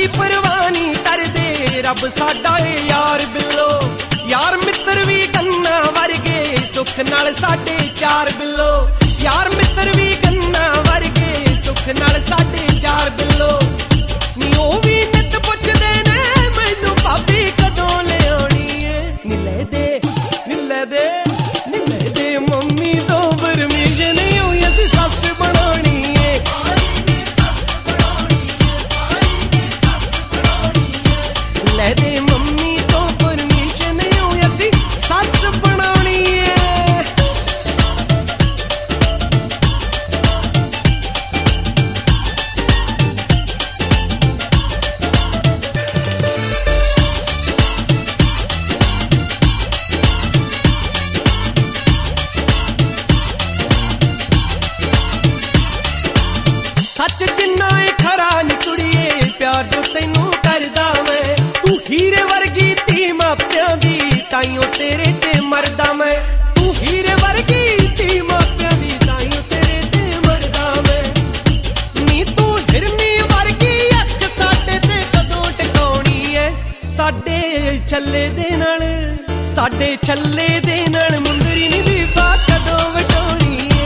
परवाह नहीं करदे रब साडा ए यार बिल्लो। यार मित्र भी गन्ना वर्गे सुख नाल साडे चार बिल्लो। यार मित्र भी गन्ना वर्गे सुख नाल साडे चार बिल्लो। नी ओ भी नित पुछदे ने मैनू भाभी कदों लियानी है। नी ले दे मम्मी तो परमिशन होई असीं सस बनानी है। ले दे मम्मी तो परमिशन होई असीं सस बनानी है। सच जिन्ना है खरा नी कुड़िए प्यार जो तैनू करदा मैं। तू हीरे वर्गी धी मापियां दी ताइयों तेरे ते मरदा मैं। तू हीरे वर्गी धी मापियां दी ताइयों तेरे ते मरदा मैं। नी तू हिरनी वर्गी अख साडे ते कदों टिकाउणी है। साडे छल्ले दे नाल मुंदरी नी बीफा कदों वटाउणी है।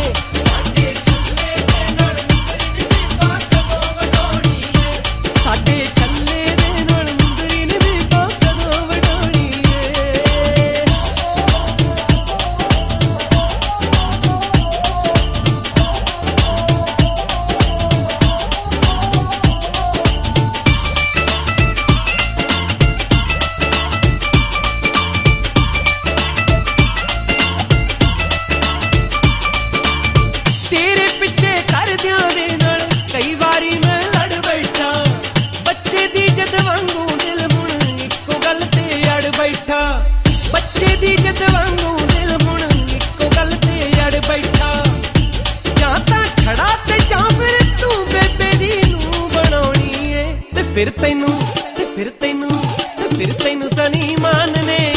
साडे छल्ले दे नाल मुंदरी नी बीफा कदों वटाउणी है। तेरे पिछे करदियां दे नाल कई वारी मैं लड़ बैठा। बच्चे दी जद वांगू दिल हुण इक्को गल ते अड़ बैठा। बच्चे दी जद वांगू दिल हुण इक्को गल ते अड़ बैठा। जां तां छड़ा ते जां फिर तू बेबे दी नूं बनाउणी है। ते फिर तैनू सनी मान ने